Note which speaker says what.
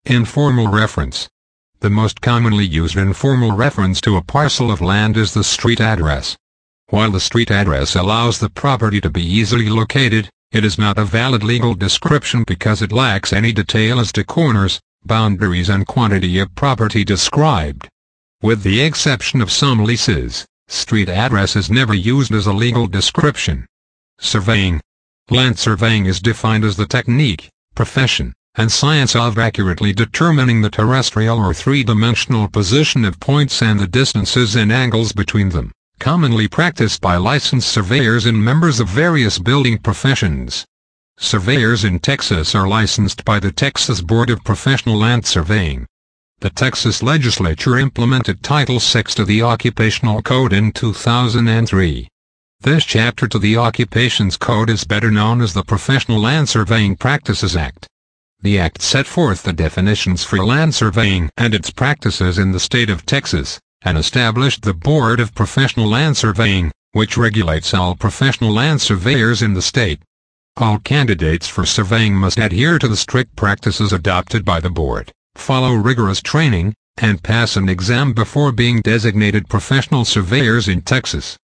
Speaker 1: Informal reference. The most commonly used informal reference to a parcel of land is the street address. While the street address allows the property to be easily located, it is not a valid legal description because it lacks any detail as to corners, boundaries and quantity of property described. With the exception of some leases, street address is never used as a legal description. Surveying. Land surveying is defined as the technique, profession, and science of accurately determining the terrestrial or three-dimensional position of points and the distances and angles between them, commonly practiced by licensed surveyors and members of various building professions. Surveyors in Texas are licensed by the Texas Board of Professional Land Surveying. The Texas Legislature implemented Title VI to the Occupational Code in 2003. This chapter to the Occupations Code is better known as the Professional Land Surveying Practices Act. The Act set forth the definitions for land surveying and its practices in the state of Texas, and established the Board of Professional Land Surveying, which regulates all professional land surveyors in the state. All candidates for surveying must adhere to the strict practices adopted by the board, follow rigorous training, and pass an exam before being designated professional surveyors in Texas.